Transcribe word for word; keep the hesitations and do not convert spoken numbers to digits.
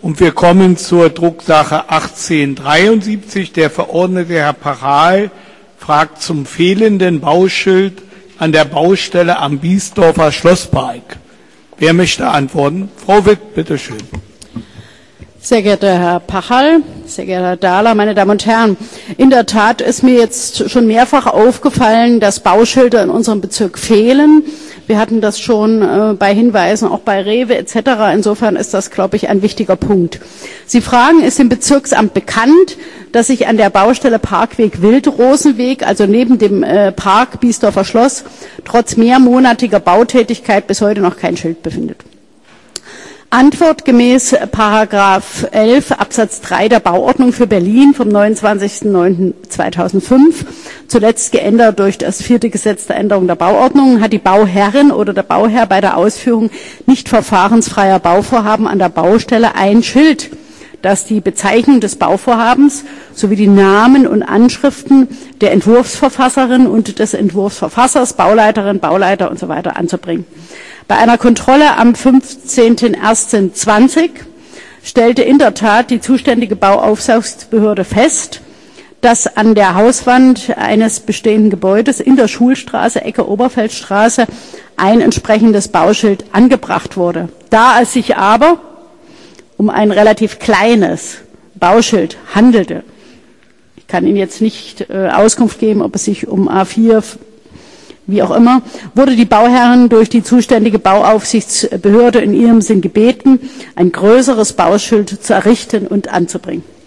Und wir kommen zur Drucksache achtzehnhundertdreiundsiebzig. Der Verordnete Herr Pachal fragt zum fehlenden Bauschild an der Baustelle am Biesdorfer Schlosspark. Wer möchte antworten? Frau Witt, bitteschön. Sehr geehrter Herr Pachal, sehr geehrter Herr Dahler, meine Damen und Herren, in der Tat ist mir jetzt schon mehrfach aufgefallen, dass Bauschilder in unserem Bezirk fehlen. Wir hatten das schon äh, bei Hinweisen, auch bei Rewe et cetera. Insofern ist das, glaube ich, ein wichtiger Punkt. Sie fragen, ist dem Bezirksamt bekannt, dass sich an der Baustelle Parkweg Wildrosenweg, also neben dem äh, Park Biesdorfer Schloss, trotz mehrmonatiger Bautätigkeit bis heute noch kein Schild befindet? Antwort gemäß Paragraph elf Absatz drei der Bauordnung für Berlin vom neunundzwanzigsten neunten zweitausendfünf, zuletzt geändert durch das vierte Gesetz der Änderung der Bauordnung, hat die Bauherrin oder der Bauherr bei der Ausführung nicht verfahrensfreier Bauvorhaben an der Baustelle ein Schild, das die Bezeichnung des Bauvorhabens sowie die Namen und Anschriften der Entwurfsverfasserin und des Entwurfsverfassers, Bauleiterin, Bauleiter und so weiter anzubringen. Bei einer Kontrolle am fünfzehnten ersten zwanzig stellte in der Tat die zuständige Bauaufsichtsbehörde fest, dass an der Hauswand eines bestehenden Gebäudes in der Schulstraße, Ecke Oberfeldstraße, ein entsprechendes Bauschild angebracht wurde. Da es sich aber um ein relativ kleines Bauschild handelte, ich kann Ihnen jetzt nicht äh, Auskunft geben, ob es sich um A vier, wie auch immer, wurde die Bauherrin durch die zuständige Bauaufsichtsbehörde in ihrem Sinn gebeten, ein größeres Bauschild zu errichten und anzubringen.